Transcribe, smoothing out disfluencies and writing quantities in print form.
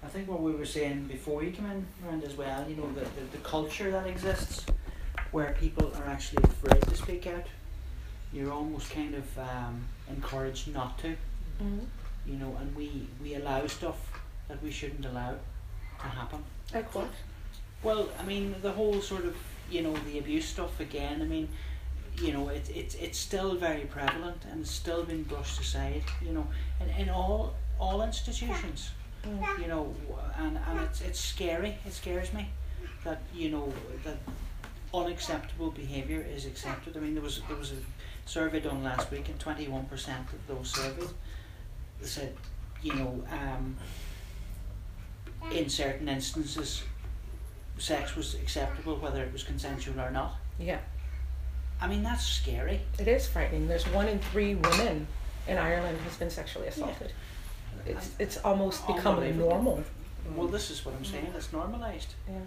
I think what we were saying before you came in around as well, you know, the culture that exists where people are actually afraid to speak out. You're almost kind of encouraged not to, you know, and we allow stuff that we shouldn't allow to happen. Like what? Well, I mean, the whole sort of, you know, the abuse stuff again, I mean, you know, it's still very prevalent and it's still been brushed aside, you know, in all institutions, you know, and it's scary, it scares me that, you know, that unacceptable behaviour is accepted. I mean, there was a survey done last week and 21% of those surveyed said, you know, in certain instances sex was acceptable whether it was consensual or not. Yeah. I mean, that's scary. It is frightening. There's 1 in 3 women in Ireland has been sexually assaulted. It's almost become normal. Well, this is what I'm saying, it's normalised. Yeah.